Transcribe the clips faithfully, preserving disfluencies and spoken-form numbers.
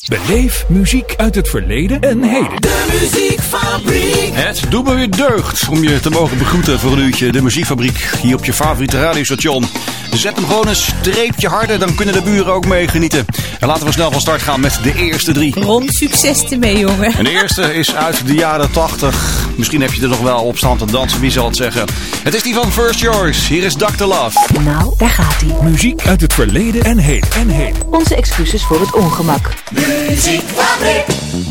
Beleef muziek uit het verleden en heden. De Muziekfabriek. Het doet me weer deugd om je te mogen begroeten voor een uurtje De Muziekfabriek hier op je favoriete radiostation. Zet hem gewoon een streepje harder, dan kunnen de buren ook meegenieten. En laten we snel van start gaan met de eerste drie. Ron, succes ermee, jongen. En de eerste is uit de jaren tachtig. Misschien heb je er nog wel op staan te dansen, wie zal het zeggen. Het is die van First Choice. Hier is doctor Love. Nou, daar gaat hij. Muziek uit het verleden en heden. En heden. Onze excuses voor het ongemak. Muziekfabriek.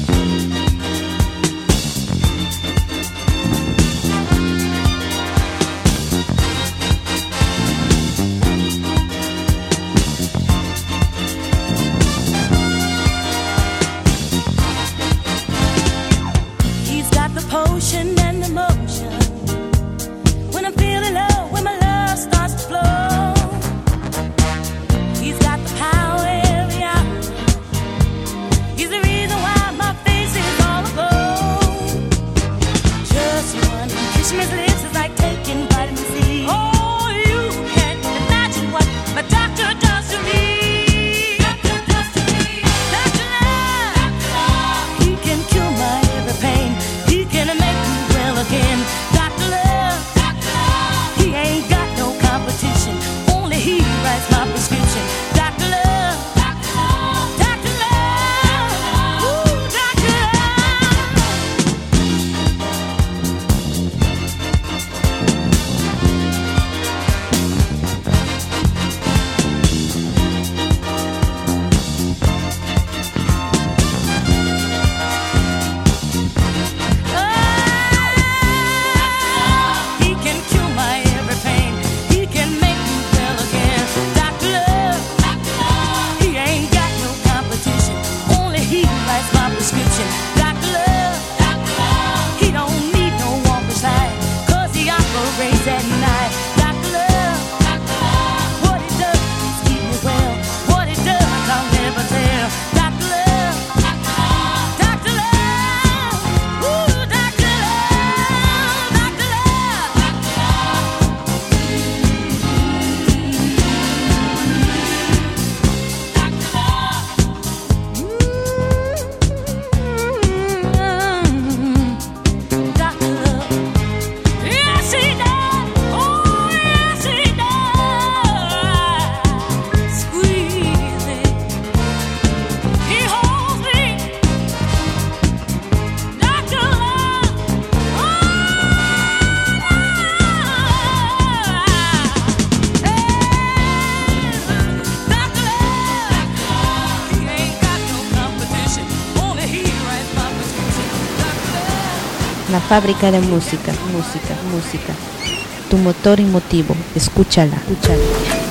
La fábrica de música, música, música. Tu motor y motivo. Escúchala, escúchala.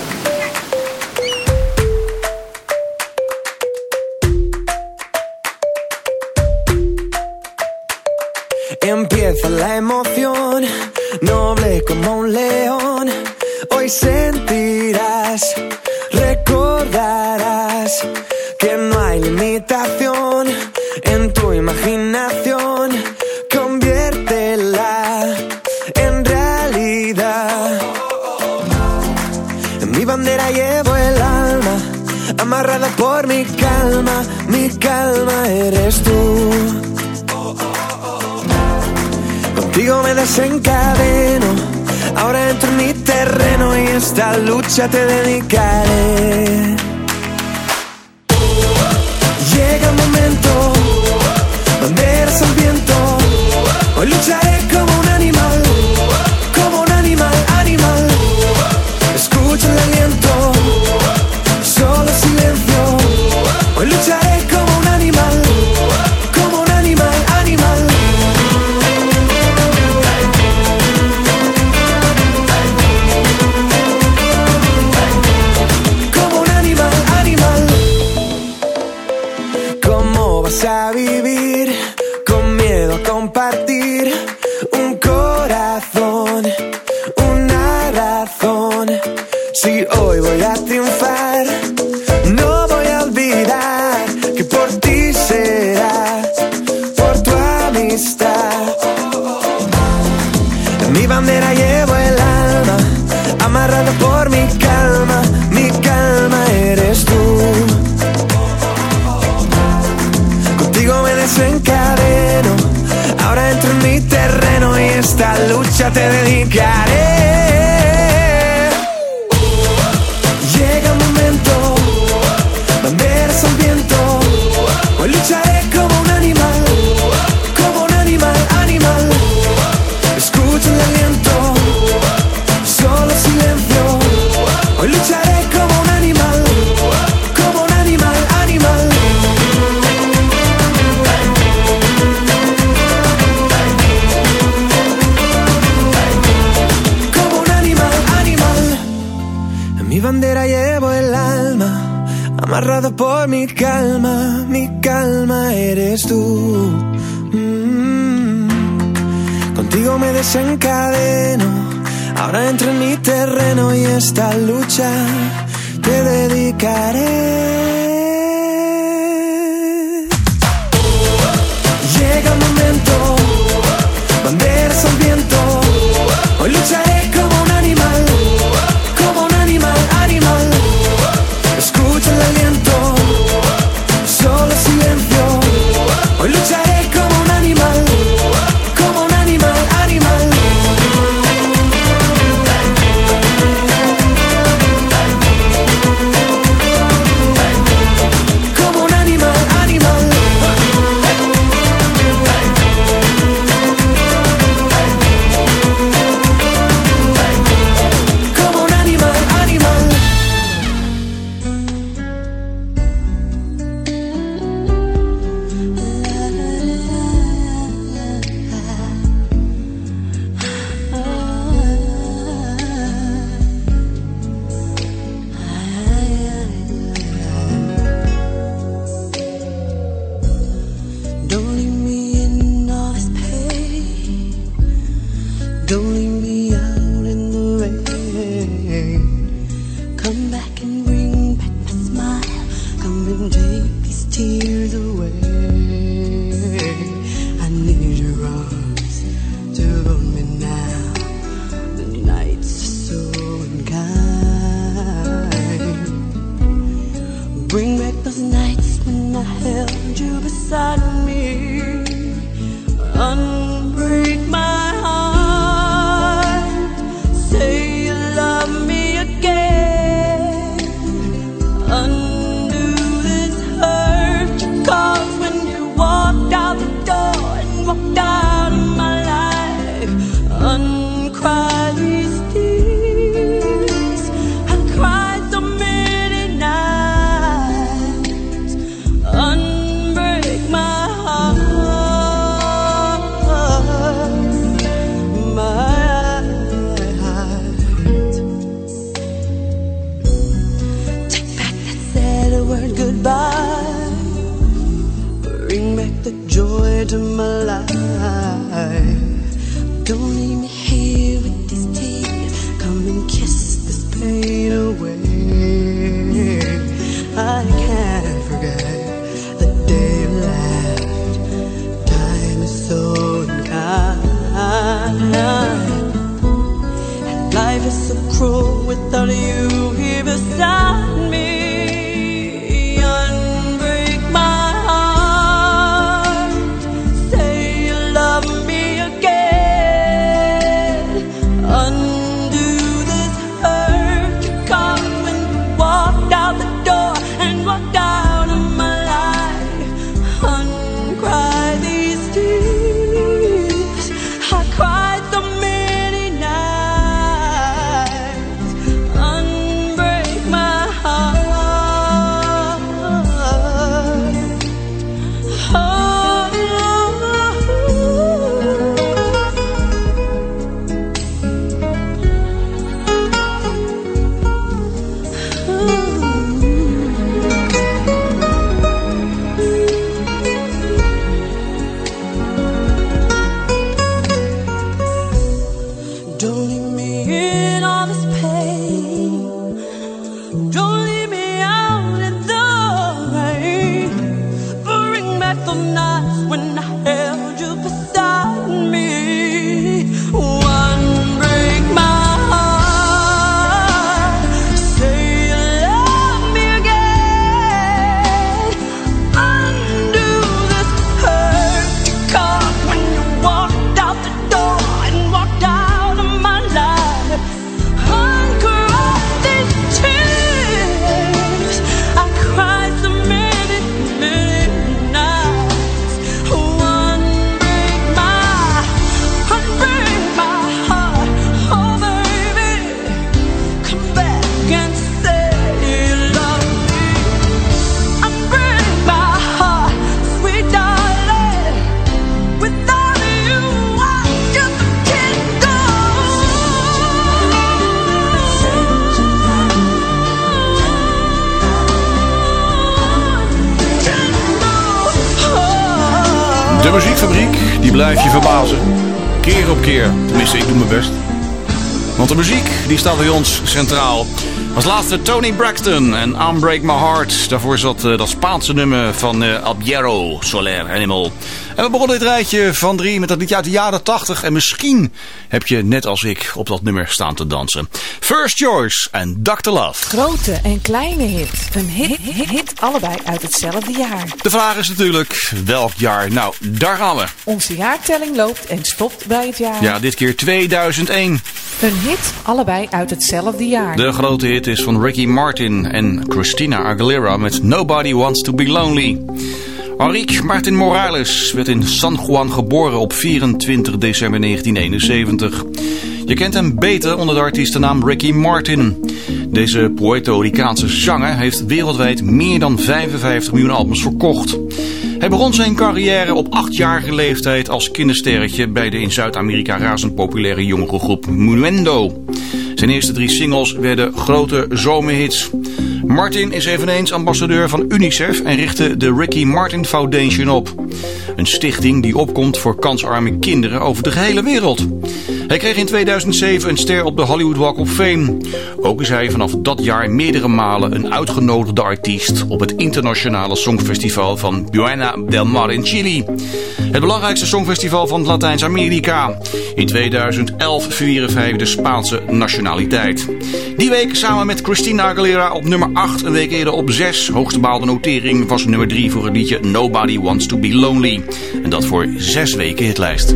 Empieza la emoción, noble como un león. Hoy sentirás, recordarás que no hay limitación en tu imaginación. Conviértela en realidad. En mi bandera llevo el alma, amarrada por mi calma. Mi calma eres tú. Contigo me desencadeno, ahora entro en mi terreno y esta lucha te dedicaré. Llega el momento, banderas al viento. Hoy lucharé como un animal, como un animal, animal. Escucha el aliento, solo silencio. Hoy lucharé como un animal, como un animal, animal. Como un animal, animal. ¿Cómo vas a vivir con miedo a compartir un corazón, una razón? Si hoy voy a triunfar, no voy a olvidar que por ti será, por tu amistad. En mi bandera llevo el alma, amarrado por mi calma. Mi calma eres tú. desencadeno. Ahora entro en mi terreno y esta lucha te dedicaré. Llega un momento, banderas al viento. Hoy lucharé como un animal, como un animal, animal. Escucho el aliento, solo silencio. Hoy lucharé como un animal, como un animal, animal. Como un animal, animal. En mi bandera llevo el alma, amarrado por mi calma. Mi calma eres tú. Mm. Contigo me desencadeno. Ahora entro en mi terreno y esta lucha te dedicaré. Llega el momento, banderas al viento. Hoy lucharé como un animal, como un animal, animal. Escucha el aliento, solo silencio. Hoy lucharé como un animal, como un animal, animal. Como un animal, animal. Como un animal, animal. Don't leave me in all this pain. Don't leave me out in the rain. Come back and bring back my smile. Come and take these tears away. I need your arms to hold me now. The nights are so unkind. Bring back those nights when I held you beside me. Unbreak my heart. Say you love me again. Undo this hurt you caused when you walked out the door and walked out of my life. Uncry these tears. I cried so many nights. Unbreak my heart, my heart. Take back that sad word goodbye. Bring back the joy to my life. Don't leave me here with these tears. Come and kiss this pain away. I can't forget the day you left. Time is so unkind, and life is so cruel without you here beside me. Unbreak my heart. Say you love me again. Undo this hurt you De muziekfabriek, die blijft je verbazen. Keer op keer. Tenminste, ik doe mijn best. Want de muziek, die staat bij ons centraal. Als laatste Tony Braxton en Unbreak My Heart. Daarvoor zat uh, dat Spaanse nummer van uh, Albiero, Soler Animal. En we begonnen dit rijtje van drie met dat liedje uit de jaren tachtig. En misschien heb je net als ik op dat nummer staan te dansen. First Choice en doctor Love. Grote en kleine hit. Een hit, hit, hit, allebei uit hetzelfde jaar. De vraag is natuurlijk, welk jaar? Nou, daar gaan we. Onze jaartelling loopt en stopt bij het jaar. Ja, dit keer tweeduizend één. Een hit, allebei uit hetzelfde jaar. De grote hit is van Ricky Martin en Christina Aguilera met Nobody Wants to Be Lonely. Enrique Martin Morales werd in San Juan geboren op vierentwintig december negentien eenenzeventig. Je kent hem beter onder de artiestennaam Ricky Martin. Deze Puerto Ricaanse zanger heeft wereldwijd meer dan vijfenvijftig miljoen albums verkocht. Hij begon zijn carrière op achtjarige leeftijd als kindersterretje bij de in Zuid-Amerika razend populaire jongerengroep Muendo. Zijn eerste drie singles werden grote zomerhits. Martin is eveneens ambassadeur van UNICEF en richtte de Ricky Martin Foundation op. Een stichting die opkomt voor kansarme kinderen over de gehele wereld. Hij kreeg in tweeduizend zeven een ster op de Hollywood Walk of Fame. Ook is hij vanaf dat jaar meerdere malen een uitgenodigde artiest op het internationale songfestival van Buena del Mar in Chili. Het belangrijkste songfestival van Latijns-Amerika. In tweeduizend elf verwierf hij de Spaanse nationaliteit. Die week samen met Christina Aguilera op nummer acht, een week eerder op zes. Hoogste behaalde notering was nummer drie voor het liedje Nobody Wants to Be Lonely. En dat voor zes weken hitlijst.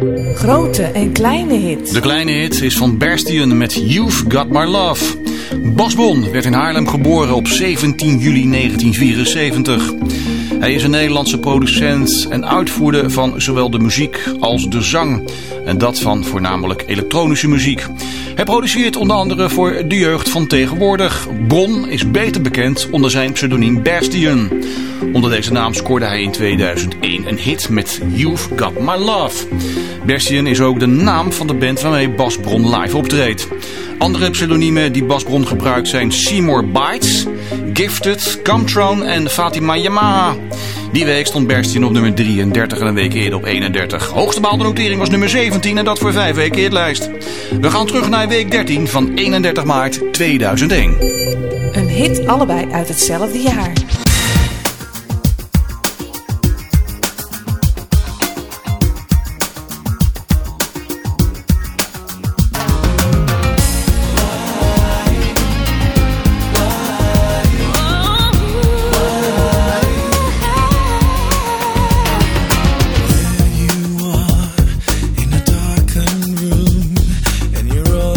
Grote en kleine hit. De kleine hit is van Bastien met You've Got My Love. Bas Bon werd in Haarlem geboren op zeventien juli negentien vierenzeventig. Hij is een Nederlandse producent en uitvoerder van zowel de muziek als de zang. En dat van voornamelijk elektronische muziek. Hij produceert onder andere voor de jeugd van tegenwoordig. Bon is beter bekend onder zijn pseudoniem Bastien. Onder deze naam scoorde hij in tweeduizend één een hit met You've Got My Love. Bastien is ook de naam van de band waarmee Bas Bron live optreedt. Andere pseudoniemen die Bas Bron gebruikt zijn Seymour Bites, Gifted, Comtron en Fatima Yamaha. Die week stond Bastien op nummer drieëndertig en een week eerder op eenendertig. Hoogste behaalde notering was nummer zeventien en dat voor vijf weken hitlijst. We gaan terug naar week dertien van eenendertig maart tweeduizend één. Een hit, allebei uit hetzelfde jaar.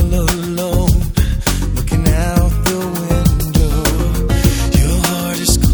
Looking out the window, your heart is cold.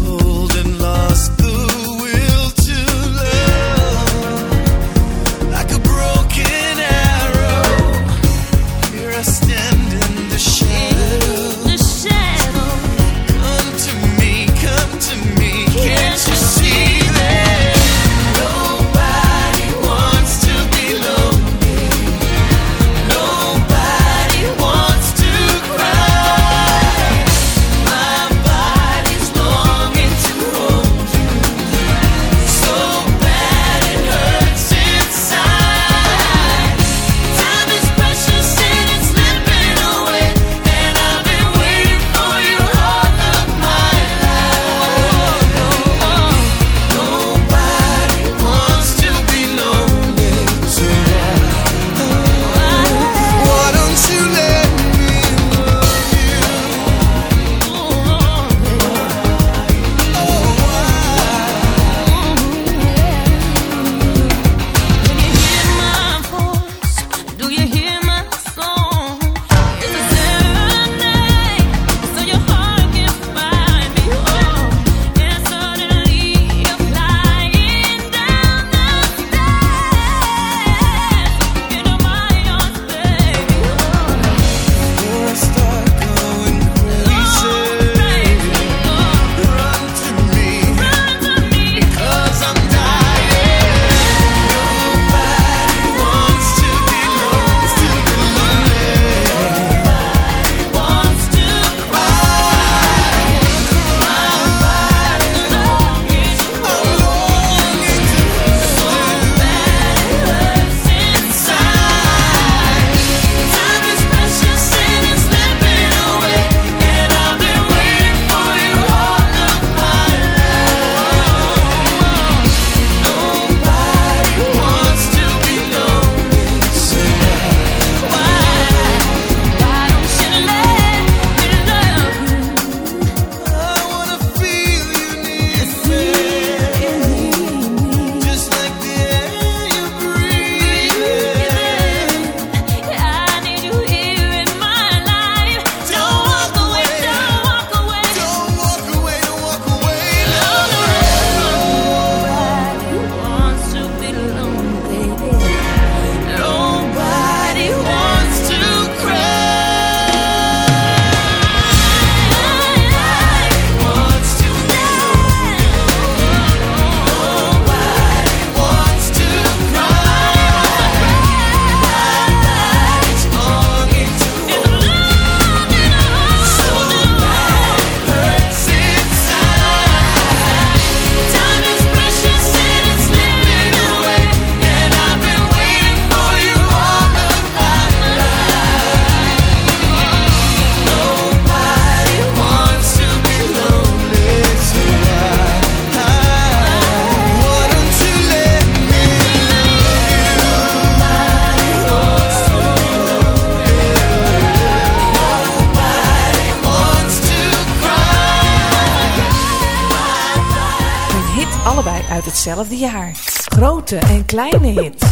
allebei uit hetzelfde jaar. Grote en kleine hits.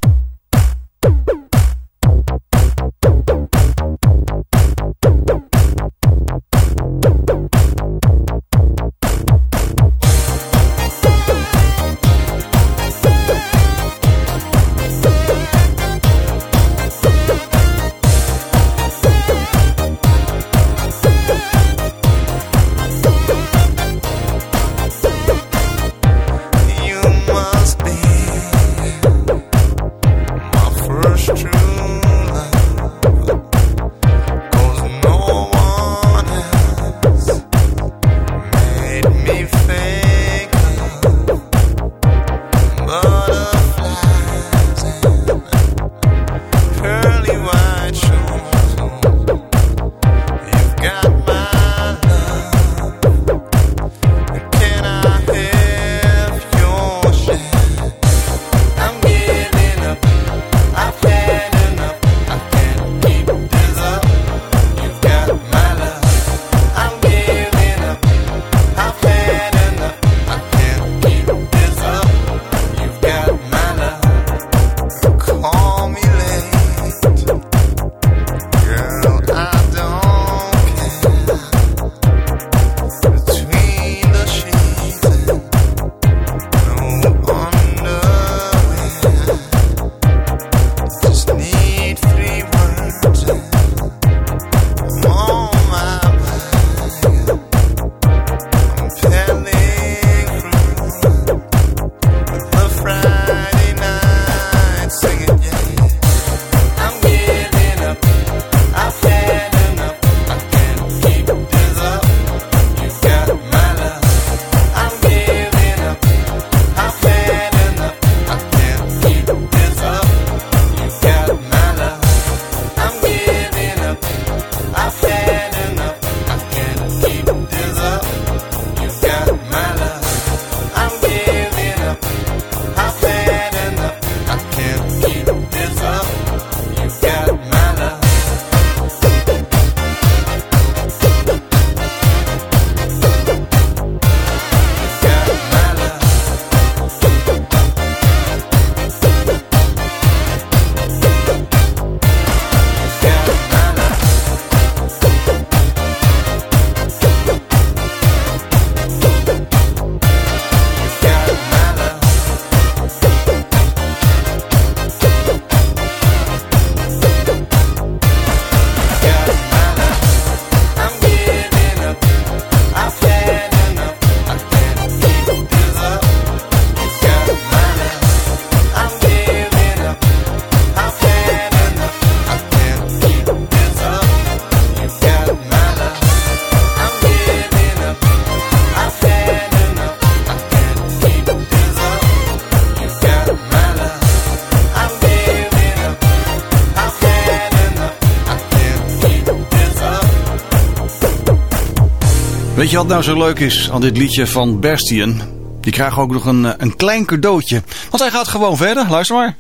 Weet je wat nou zo leuk is aan dit liedje van Bastien? Die krijgt ook nog een, een klein cadeautje. Want hij gaat gewoon verder. Luister maar.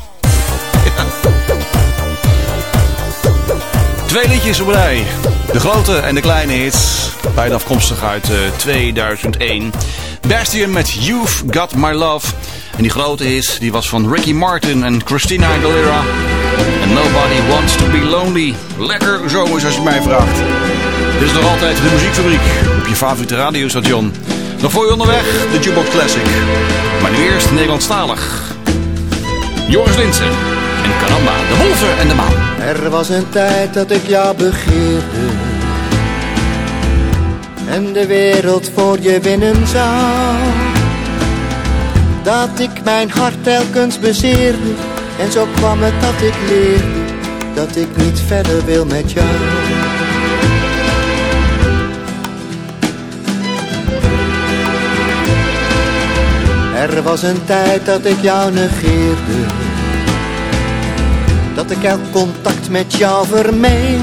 Ja. Twee liedjes op rij. De grote en de kleine hits. Beide afkomstig uit uh, tweeduizend één. Bastien met You've Got My Love. En die grote hit die was van Ricky Martin en Christina Aguilera. And Nobody Wants to Be Lonely. Lekker zomers als je mij vraagt. Dit is nog altijd de muziekfabriek op je favoriete radiostation. Nog voor je onderweg, de Jukebox Classic. Maar nu eerst Nederlandstalig. Joris Linssen en Caramba, de wolven en de maan. Er was een tijd dat ik jou begeerde en de wereld voor je winnen zou. Dat ik mijn hart telkens bezeerde en zo kwam het dat ik leerde dat ik niet verder wil met jou. Er was een tijd dat ik jou negeerde, dat ik elk contact met jou vermeed.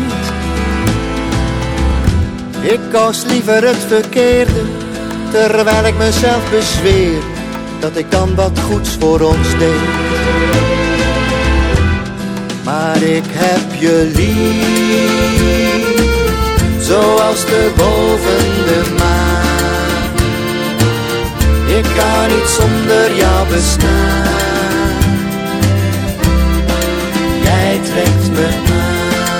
Ik koos liever het verkeerde, terwijl ik mezelf bezweer dat ik dan wat goeds voor ons deed. Maar ik heb je lief, zoals de boven de maan. Ik kan niet zonder jou bestaan. Jij trekt me aan.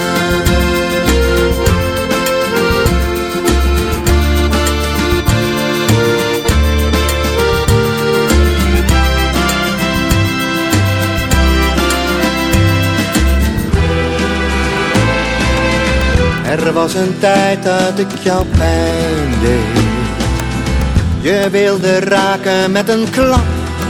Er was een tijd dat ik jou pijn deed. Je wilde raken met een klap.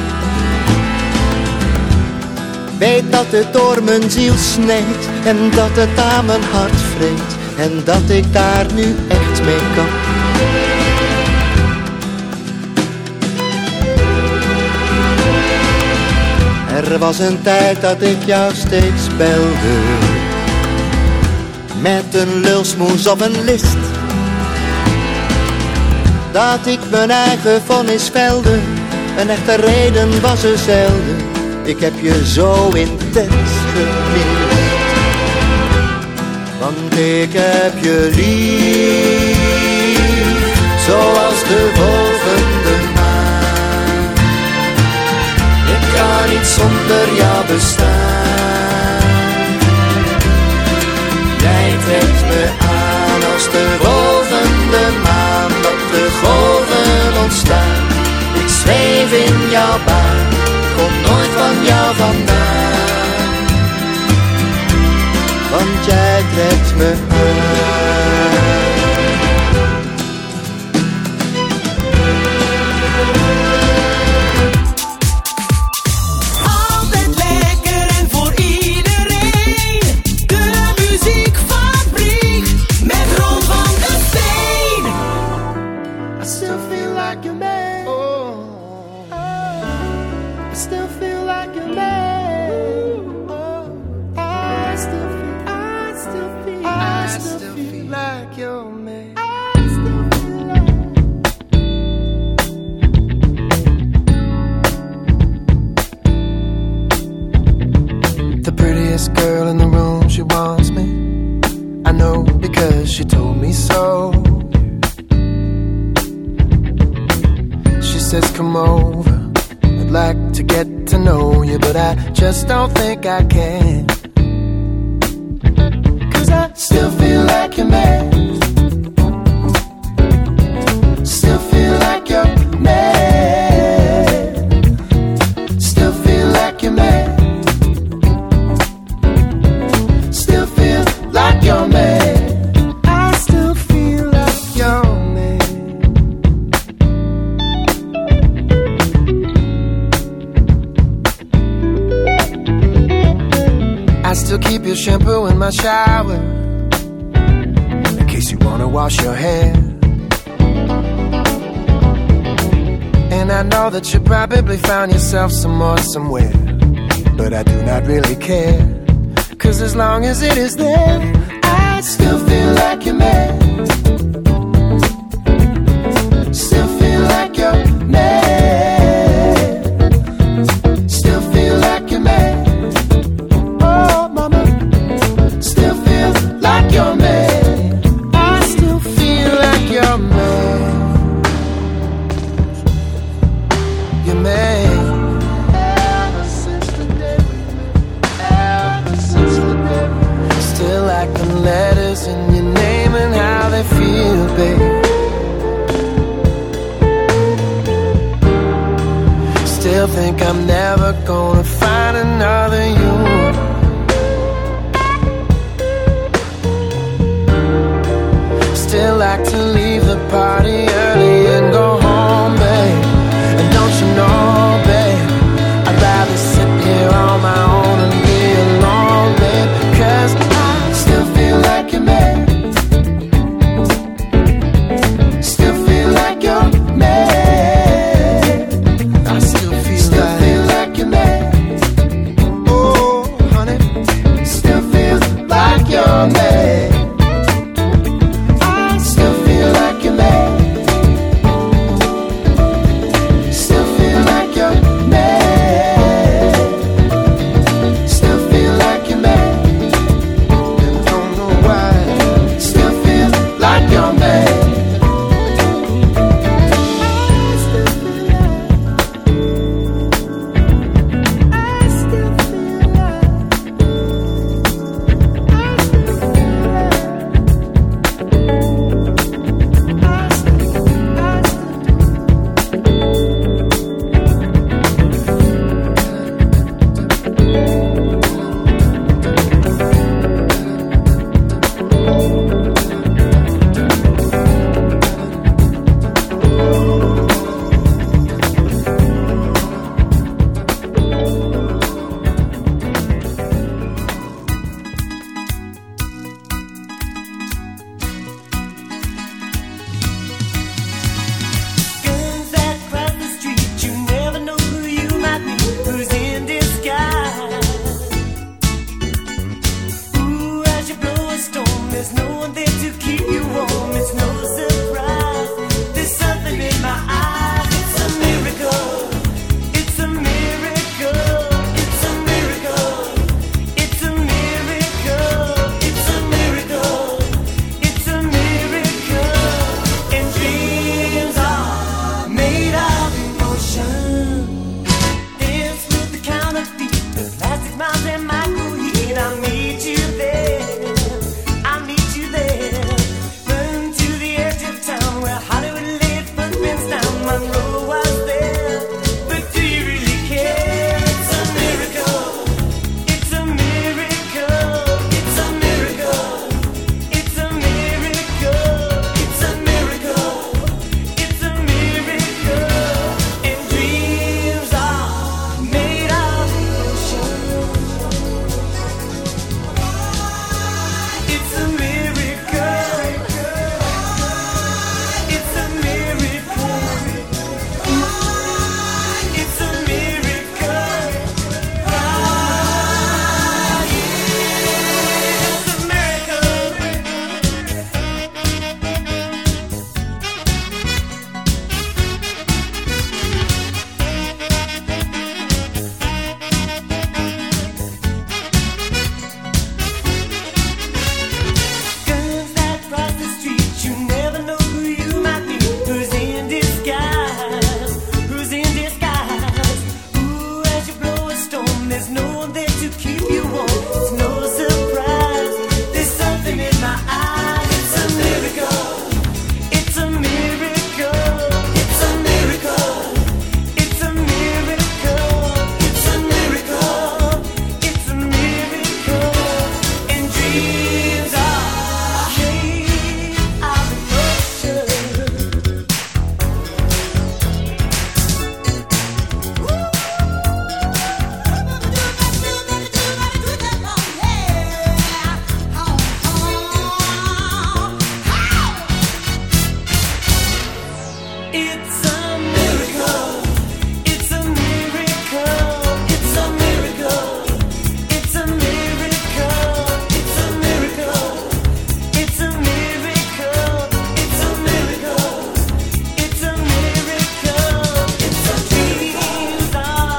Weet dat het door mijn ziel sneed en dat het aan mijn hart vreet en dat ik daar nu echt mee kan. Er was een tijd dat ik jou steeds belde, met een lulsmoes of een list, dat ik mijn eigen vonnis velde. Een echte reden was er zelden. Ik heb je zo intens gemist. Want ik heb je lief, zoals de wolvende maan. Ik kan niet zonder jou bestaan. Jij trekt me aan als de wolvende maan, dat de golven ontstaan. Ik zweef in jouw baan, kom nooit van jou vandaan. Want jij trekt me aan. Altijd lekker en voor iedereen. De muziekfabriek met Ron van der Veen. I still feel like your man. Oh. I still feel like your man. Oh. I still feel, I still feel, I still feel like your man. I still feel like. The prettiest girl in the room, she wants me. I know because she told me so. She says come over, I'd like to get to know you, but I just don't think I can. Cause I still feel like your man. Still feel like your man. Still feel like your man. Still feel like your man. I still feel like your man. I still keep your shampoo in my shower, in case you wanna wash your hair. And I know that you probably found yourself some more somewhere, but I do not really care. Cause as long as it is there, I still feel like your man. Still feel like your man. Still feel like your man. Oh mama, still feel like your man. I still feel like your man. Your man. Ever since the day we met, ever since the day we met. Still like the letters in your name and how they feel, babe. Still think I'm never gonna find another you. Still like to leave the party early and go home, babe. And don't you know, babe, I'd rather sit here on my own and be alone, babe. Cause I still feel like your man. Still feel like your man. I still feel, still like, feel like your man. Oh,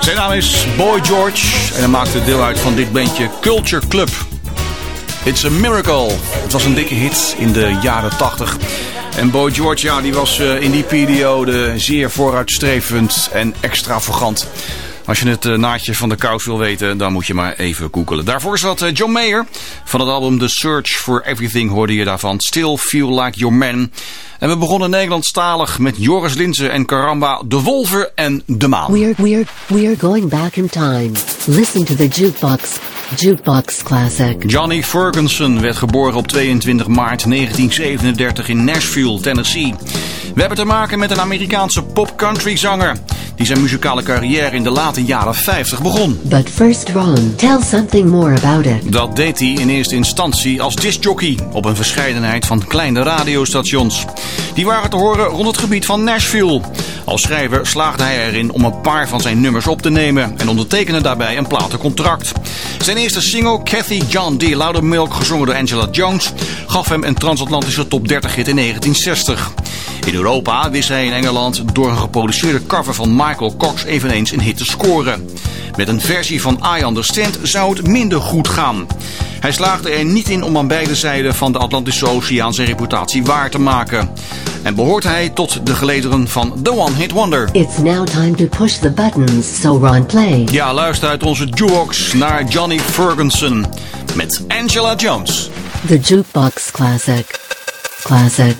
Zijn naam is Boy George en hij maakte deel uit van dit bandje Culture Club. It's a Miracle. Het was een dikke hit in de jaren tachtig. En Boy George, ja, die was uh, in die periode zeer vooruitstrevend en extravagant. Als je het uh, naadje van de kous wil weten, dan moet je maar even googelen. Daarvoor zat uh, John Mayer. Van het album The Search for Everything hoorde je daarvan Still Feel Like Your Man. En we begonnen Nederlandstalig met Joris Linzen en Caramba, De Wolven en De Maan. We're, we're, we're going back in time. Listen to the jukebox. Jukebox Classic. Johnny Ferguson werd geboren op tweeëntwintig maart negentien zevenendertig in Nashville, Tennessee. We hebben te maken met een Amerikaanse pop-country zanger die zijn muzikale carrière in de late jaren vijftig begon. But first Ron, tell something more about it. Dat deed hij in eerste instantie als discjockey op een verscheidenheid van kleine radiostations. Die waren te horen rond het gebied van Nashville. Als schrijver slaagde hij erin om een paar van zijn nummers op te nemen en ondertekende daarbij een platencontract. Zijn eerste single, Kathy John D. Loudermilk, gezongen door Angela Jones, gaf hem een transatlantische top dertig hit in negentien zestig. In Europa wist hij in Engeland door een geproduceerde cover van Michael Cox eveneens een hit te scoren. Met een versie van I Understand zou het minder goed gaan. Hij slaagde er niet in om aan beide zijden van de Atlantische Oceaan zijn reputatie waar te maken. En behoort hij tot de gelederen van The One Hit Wonder. It's now time to push the buttons, so Ron play. Ja, luister uit onze jukebox naar Johnny Ferguson met Angela Jones. The Jukebox Classic. Classic.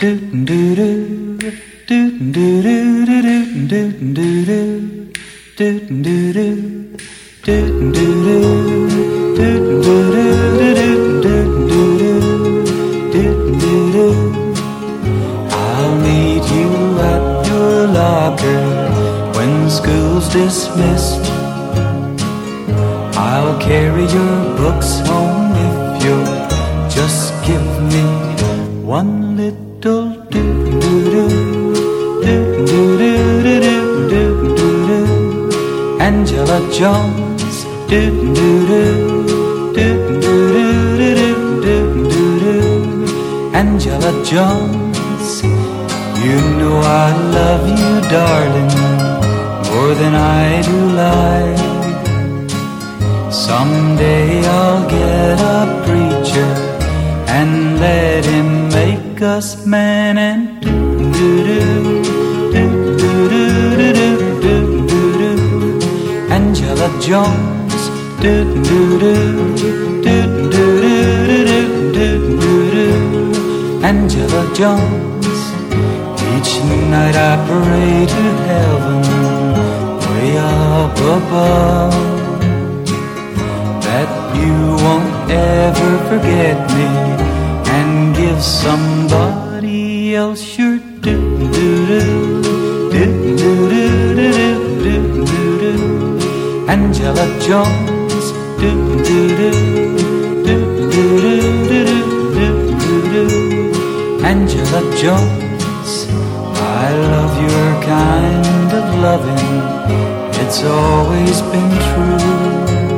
I'll meet you at your locker when school's dismissed. I'll carry your books home if you'll just give me one little do-do-do, do-do-do-do-do-do-do. Angela Jones, do-do-do, do-do-do-do-do-do. Angela Jones, you know I love you, darling, more than I do lie. Someday I'll get a preacher and let him make us man and do-do-do, do-do-do-do-do-do-do. Angela Jones, do-do-do, do-do-do-do-do-do. Angela Jones, each night I pray to heaven, way up above, that you won't ever forget me and give somebody else your do-do-do, do-do-do-do-do-do-do. Angela Jones, do-do-do, do-do-do-do-do-do. Angela Jones, I love your kind of loving, it's always been true.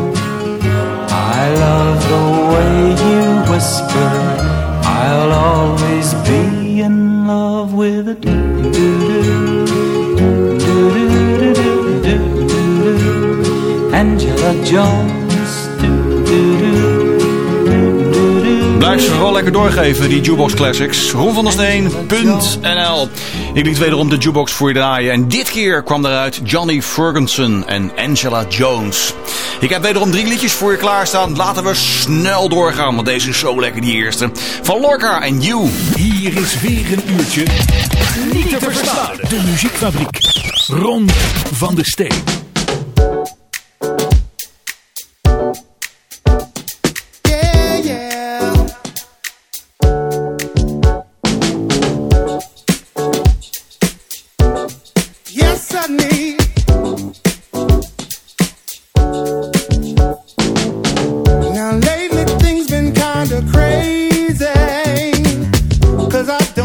I love the way you whisper, I'll always be in love with a do-do-do, do-do-do-do-do-do. Angela Jones, do-do-do. Blijf ze vooral lekker doorgeven, die Jukebox Classics. Ron van der Steen punt n l. Ik liet wederom de Jukebox voor je draaien. En dit keer kwam eruit Johnny Ferguson en Angela Jones. Ik heb wederom drie liedjes voor je klaarstaan. Laten we snel doorgaan, want deze is zo lekker, die eerste. Van Lorca en You. Hier is weer een uurtje niet te verslaan. De Muziekfabriek. Ron van der Steen.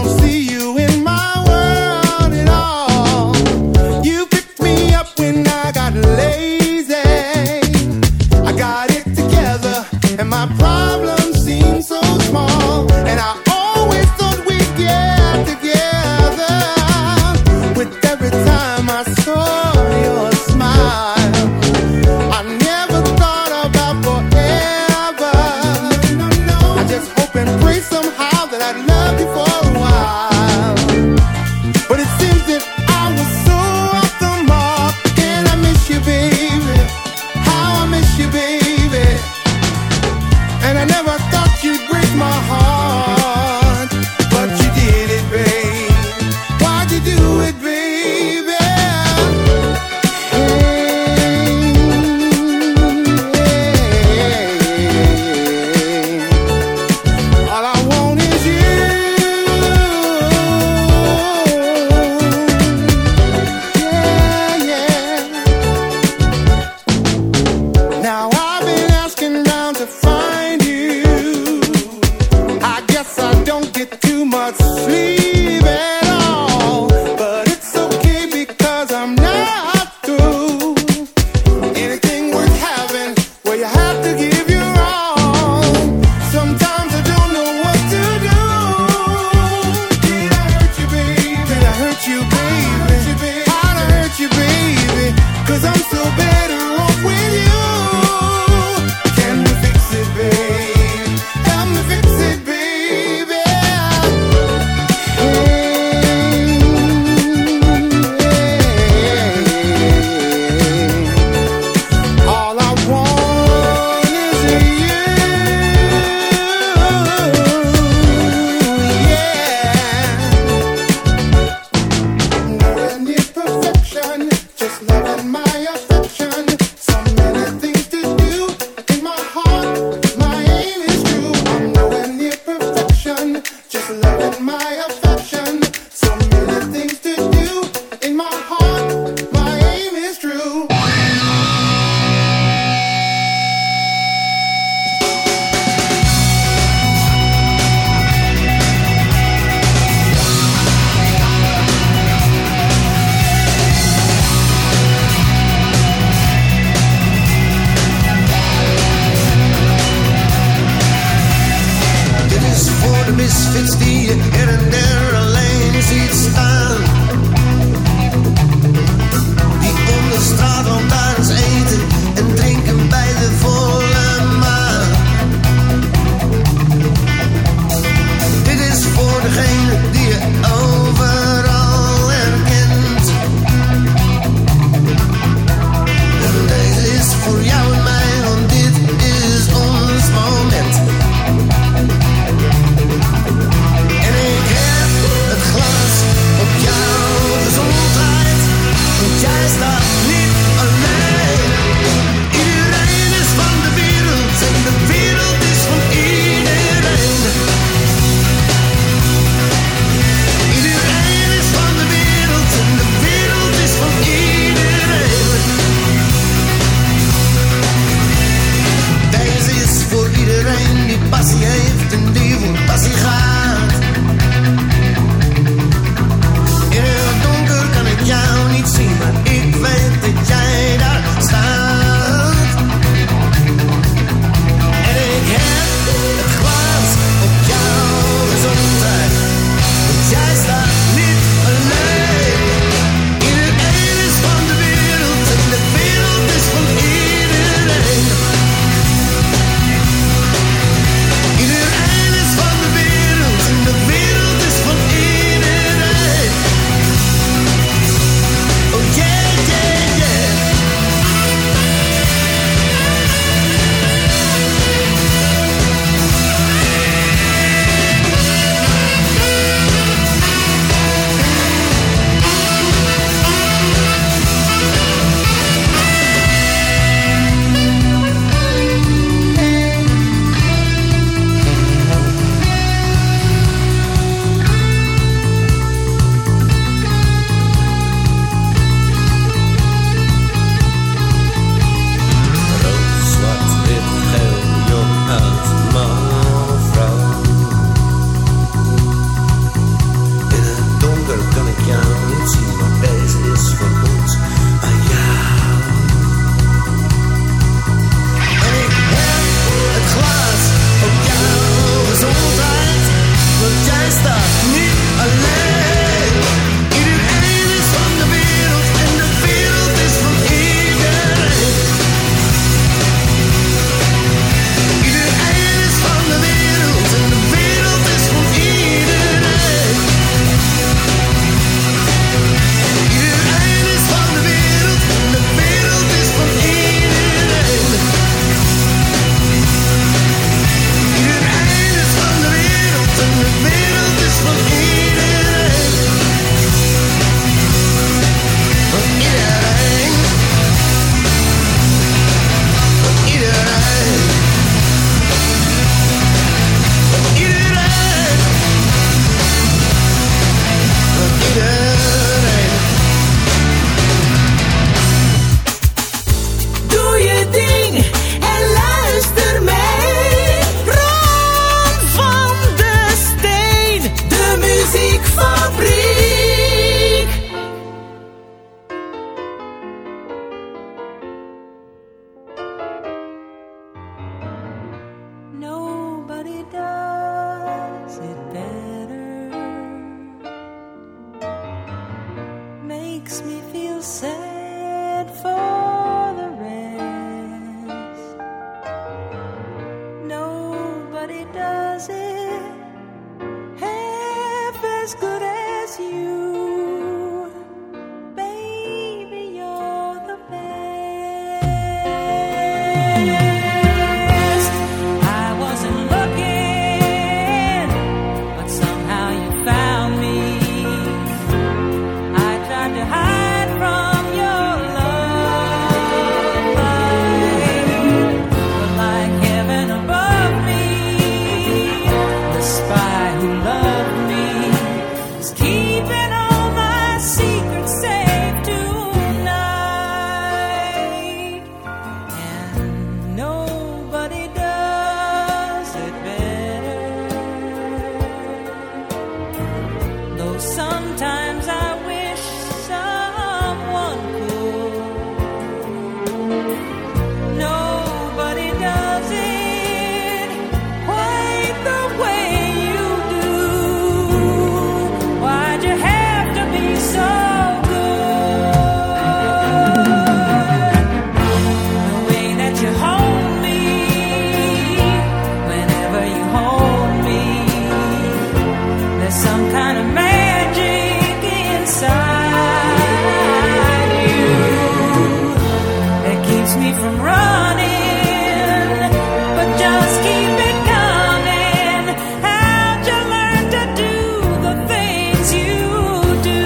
When I I'm so better off with you. Can we fix it, babe? Can we fix it, baby? All I want is you, yeah. No need perfection, just loving my affection. me from running, but just keep it coming. How'd you learn to do the things you do?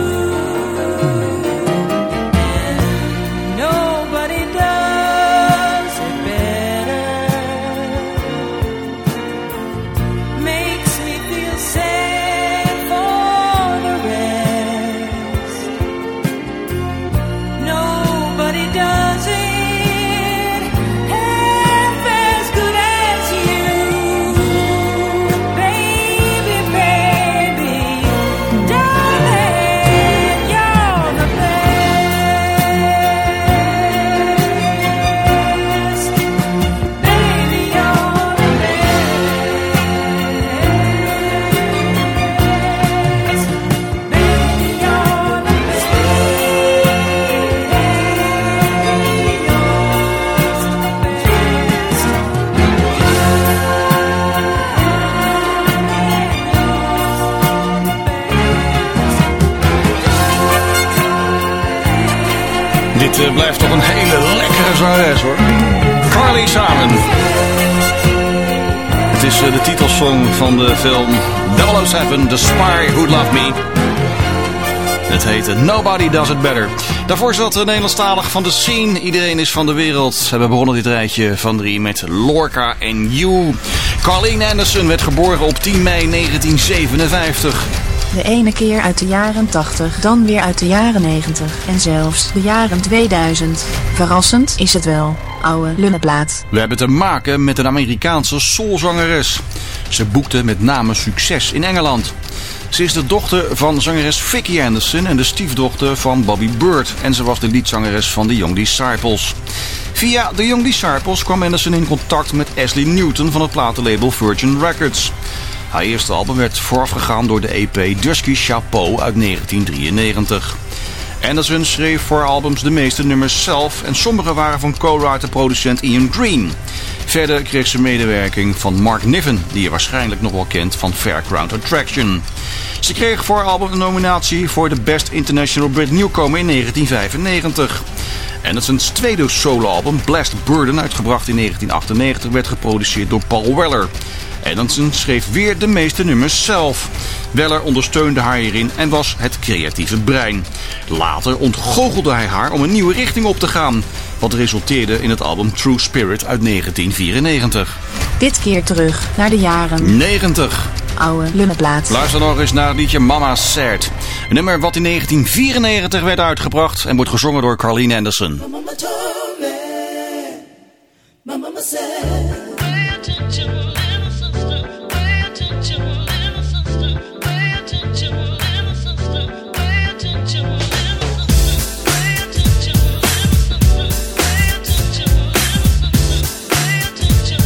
And nobody does it better. Makes me feel sad for the rest. Nobody does it half as good as you. Baby, baby, darling, you're the best. Baby, you're the best. Baby, you're the Dit uh, blijft toch een hele lekkere zangeres hoor. Carly Simon. Het is uh, de titelsong van de film double oh seven, The Spy Who Loved Me. Het heette Nobody Does It Better. Daarvoor zat de Nederlandstalig van The Scene. Iedereen is van de wereld. We begonnen dit rijtje van drie met Lorca en You. Carleen Anderson werd geboren op tien mei negentien zevenenvijftig. De ene keer uit de jaren tachtig, dan weer uit de jaren negentig en zelfs de jaren tweeduizend. Verrassend is het wel, oude lunneplaat. We hebben te maken met een Amerikaanse soulzangeres. Ze boekte met name succes in Engeland. Ze is de dochter van zangeres Vicki Anderson en de stiefdochter van Bobby Bird. En ze was de liedzangeres van de Young Disciples. Via de Young Disciples kwam Anderson in contact met Ashley Newton van het platenlabel Virgin Records. Haar eerste album werd voorafgegaan door de E P Dusky Chapeau uit negentien drieënnegentig. Anderson schreef voor albums de meeste nummers zelf en sommige waren van co-writer-producent Ian Green. Verder kreeg ze medewerking van Mark Niven, die je waarschijnlijk nog wel kent van Fairground Attraction. Ze kreeg voor album een nominatie voor de Best International Brit Newcomer in negentien vijfennegentig. Andersons tweede soloalbum Blessed Burden, uitgebracht in negentien achtennegentig, werd geproduceerd door Paul Weller. Anderson schreef weer de meeste nummers zelf. Weller ondersteunde haar hierin en was het creatieve brein. Later ontgoochelde hij haar om een nieuwe richting op te gaan, wat resulteerde in het album True Spirit uit negentien vierennegentig. Dit keer terug naar de jaren negentig. Oude lunneplaat. Luister nog eens naar het liedje Mama Said. Een nummer wat in negentien vierennegentig werd uitgebracht en wordt gezongen door Carleen Anderson. My mama told me, my mama said, pay attention, little sister, pay attention, little sister, pay attention, little sister, pay attention, little sister, pay attention, little sister, pay attention, little sister, pay attention,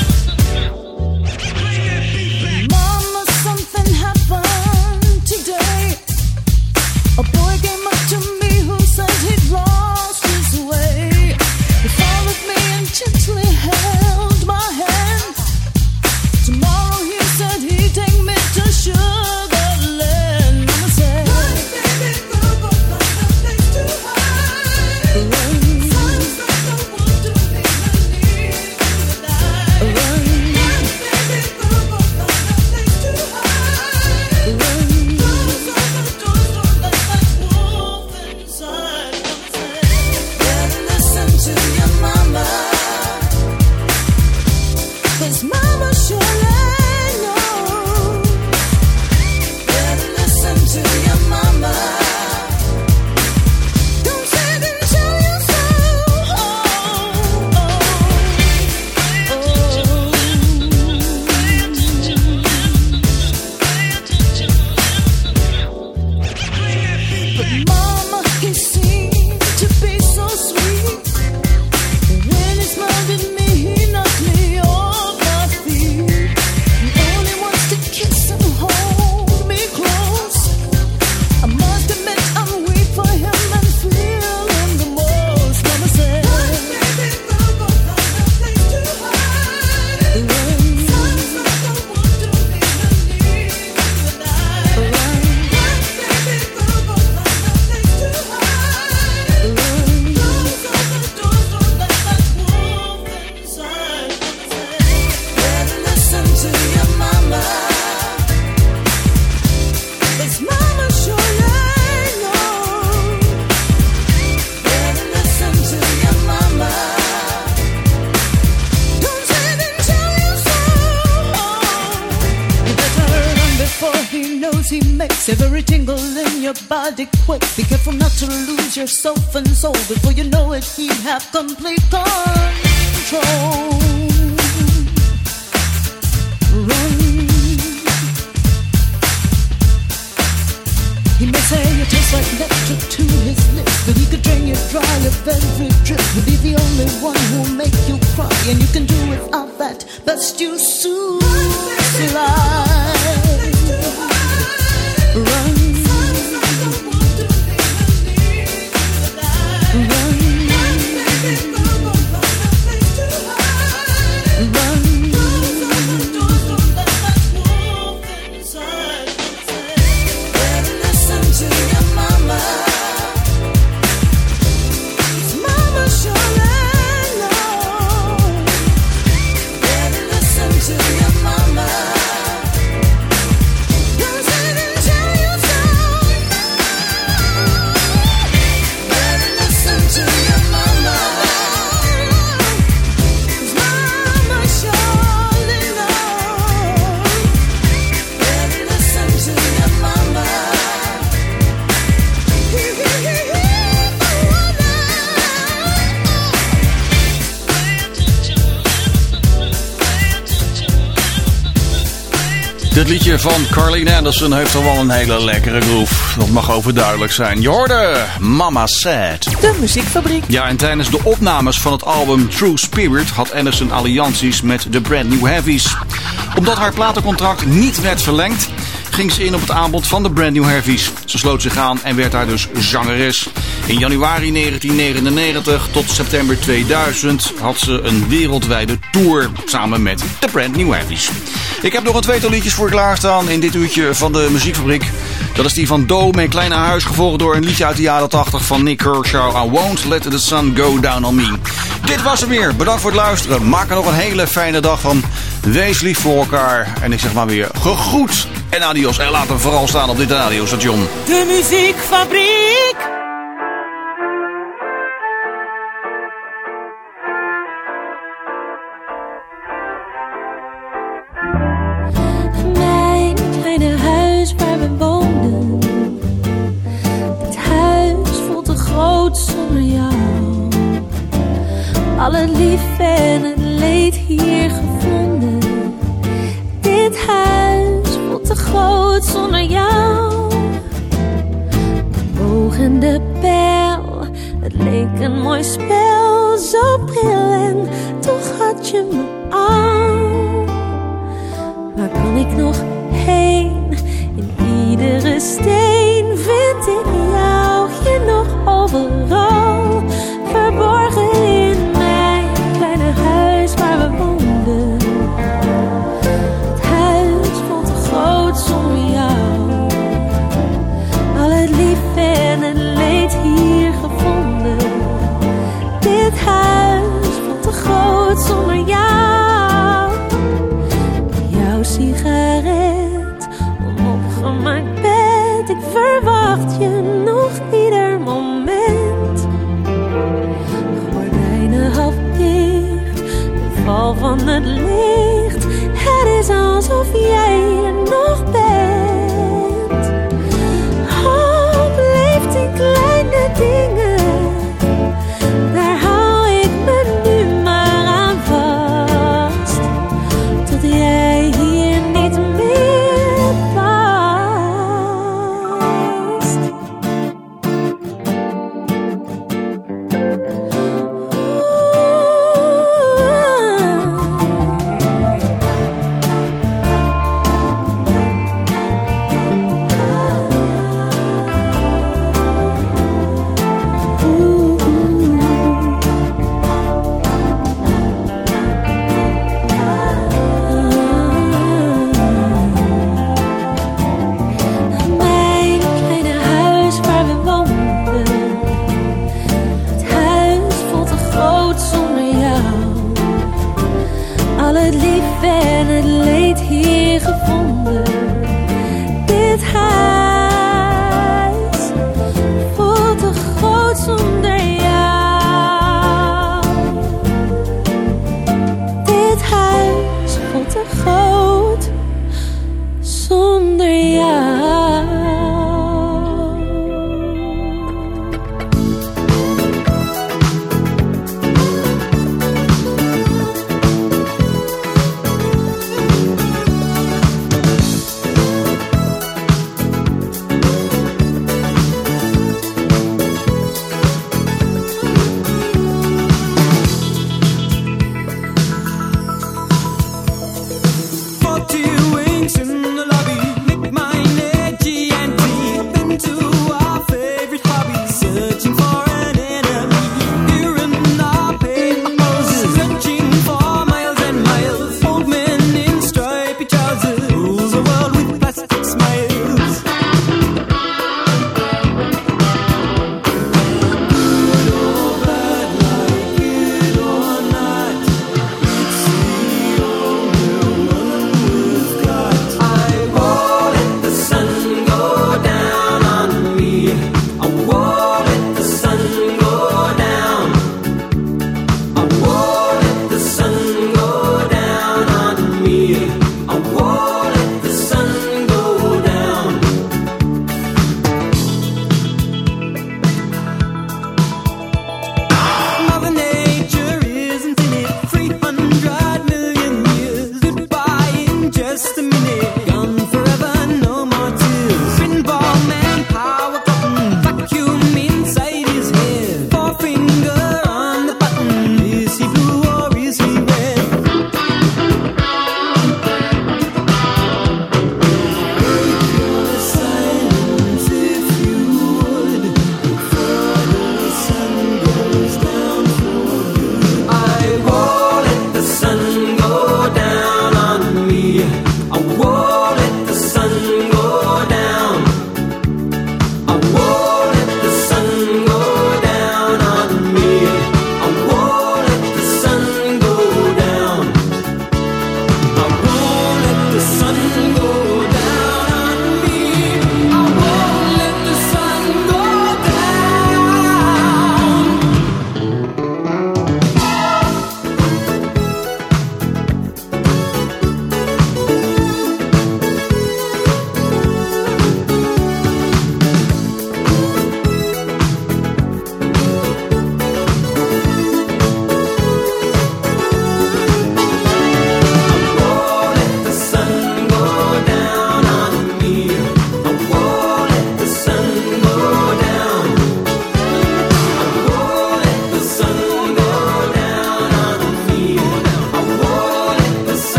little sister. Mama, something happened today. A boy came up to me who said he'd lost his way. He followed me and gently held Makes every tingle in your body quake. Be careful not to lose yourself and soul. Before you know it, you have complete control. Run. He may say it tastes like nectar to his lips, but he could drain you dry of every drip. He'll be the only one who'll make you cry, and you can do without that best you soon slide. Run. Dit liedje van Carleen Anderson heeft toch wel een hele lekkere groove. Dat mag overduidelijk zijn. Je hoorde Mama Said. De muziekfabriek. Ja, en tijdens de opnames van het album True Spirit had Anderson allianties met de Brand New Heavies. Omdat haar platencontract niet werd verlengd, ging ze in op het aanbod van de Brand New Heavies. Ze sloot zich aan en werd daar dus zangeres. In januari negentien negenennegentig tot september tweeduizend had ze een wereldwijde tour samen met de Brand New Heavies. Ik heb nog een tweetal liedjes voor je klaarstaan in dit uurtje van de muziekfabriek. Dat is die van Doe, Mijn Kleine Huis, gevolgd door een liedje uit de jaren tachtig van Nick Kershaw. I Won't Let the Sun Go Down on Me. Dit was hem weer. Bedankt voor het luisteren. Maak er nog een hele fijne dag van. Wees lief voor elkaar. En ik zeg maar weer gegroet en adios. En laat hem vooral staan op dit radiostation. De muziekfabriek. Waar we woonden. Dit huis voelt te groot zonder jou. Al het lief en het leed hier gevonden. Dit huis voelt te groot zonder jou. De boog en de pijl, het leek een mooi spel. Zo pril en toch had je me al. Waar kan ik nog heen? Iedere steen vind ik jou hier nog overal. Verborgen in mijn kleine huis waar we woonden. Het huis voelt te groot zonder jou. Al het lief en het leed hier gevonden. Dit huis voelt te groot zonder jou. Jouw sigaret. Mijn bed, ik verwacht je nog ieder moment. Gordijnen half dicht, de val van het licht. Het is alsof jij er nog bent. Oh, blijft die kleine dingen. Daar hou ik me nu maar aan vast. Tot jij hier niet meer. Het lief en het leed hier gevonden. Dit huis